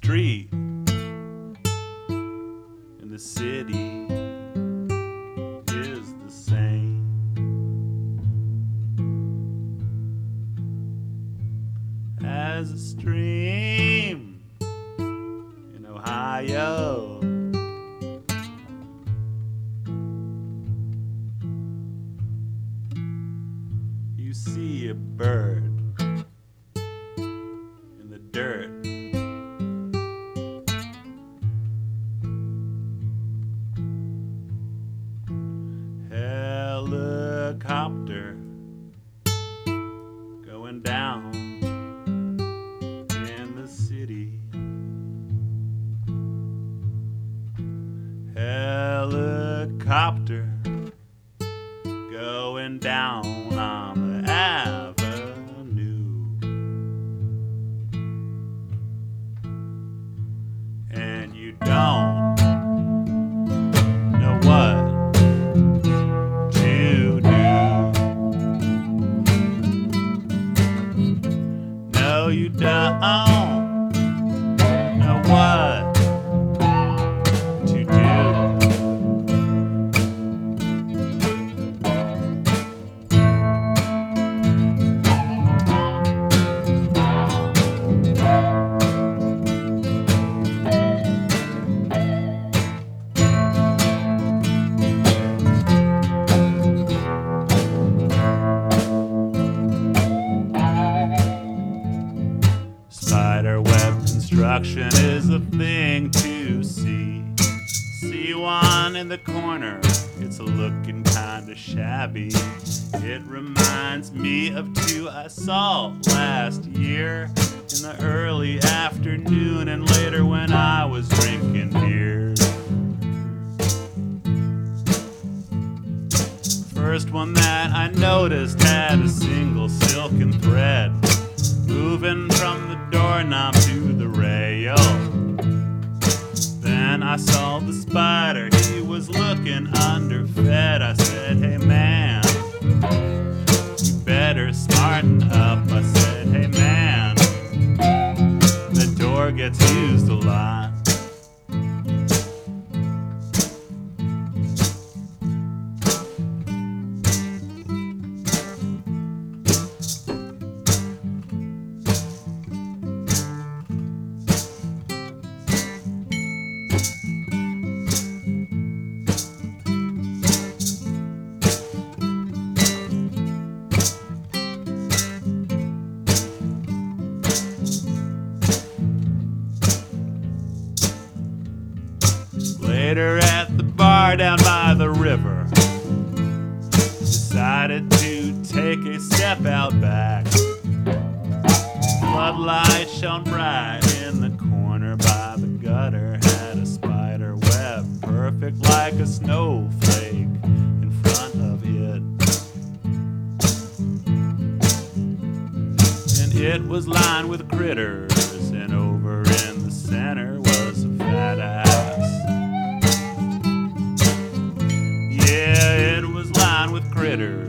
street in the city is the same as a stream in Ohio. You see a bird in the dirt. Helicopter going down in the city. Helicopter going down on the avenue. And you don't know what to do. No, you don't know what to do. Spiderweb construction is a thing to see. See one in the corner, it's looking kinda shabby. It reminds me of two I saw last year in the early afternoon and later when I was drinking beer. First one that I noticed had a single silken thread moving from the doorknob to the rail. Then I saw the spider, he was looking underfed. I said, hey man, you better smarten up. I said, hey man, the door gets used a lot. Later at the bar down by the river, decided to take a step out back. Floodlight shone bright in the corner by the gutter, had a spider web perfect like a snowflake in front of it. And it was lined with critters, and over in the center was a fat ass. Yeah, it was lined with critters,